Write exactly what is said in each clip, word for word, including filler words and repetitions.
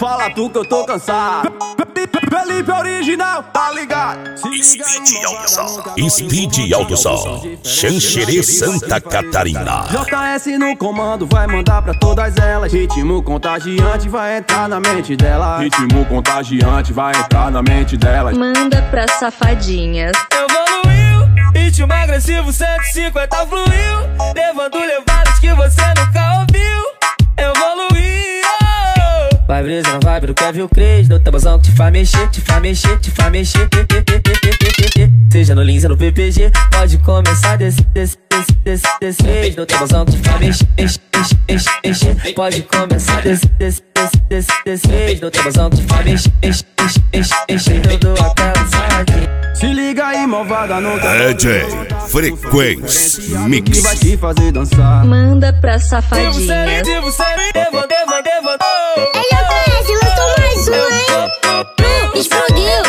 Fala tu que eu tô cansado. Felipe original, tá ligado? Speed Alto Som, Speed Alto Som, Xanxerê, Santa Catarina. J S no comando, vai mandar pra todas elas. Ritmo contagiante vai entrar na mente delas. Ritmo contagiante vai entrar na mente delas. Manda pra safadinhas. Evoluiu, ritmo agressivo cento e cinquenta fluiu, levando levadas que você nunca ouviu. Evoluiu. Vai brisa na vibe do Kevin Cres, no tabuzão que te faz mexer, te faz mexer, te faz mexer. Seja no Lins ou no P P G, pode começar desse, desse, desse, desse, desse vez. No tabuzão que te faz mexer, mexer, mexer, mexer. Pode começar desse, desse, desse, desse, desse vez. No tabuzão que te faz mexer, mexer, mexer, mexer. Eu dou aquela saque. Se liga aí, malvada, no D J Frequência Mix. Que vai te fazer dançar. Manda pra safadinhas. Devo, devo, devo. Ei, J S, lançou mais um, hein? Explodiu.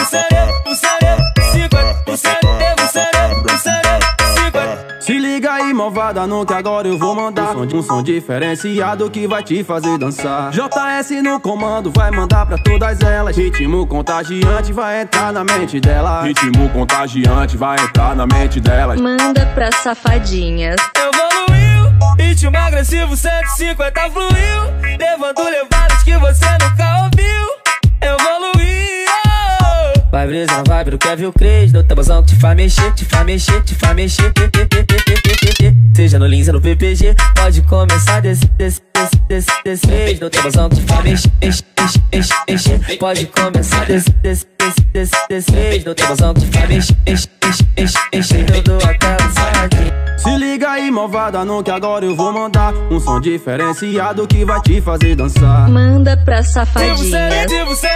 Se liga aí, malvada, no que agora eu vou mandar um som, um som diferenciado que vai te fazer dançar. J S no comando, vai mandar pra todas elas. Ritmo contagiante vai entrar na mente dela. Ritmo contagiante vai entrar na mente delas. Manda pra safadinhas. Evoluiu, ritmo agressivo cento e cinquenta fluiu, levando levadas que você nunca ouviu. Evoluiu. Vai brisa na vibe do Kevin Cres, no tabuzão que te faz mexer, te faz mexer, te faz mexer. Seja no Lins ou no P P G, pode começar desse, desse, desse, desse, desse vez. No tabuzão que te faz mexer, mexer, mexer, mexer. Pode começar desse, desse, desse, desse, desse vez. No tabuzão que te faz mexer, mexer, mexer, mexer. Eu dou aquela saque. Se liga aí, malvada, no que agora eu vou mandar um som diferenciado que vai te fazer dançar. Manda pra safadinhas. Devo ser,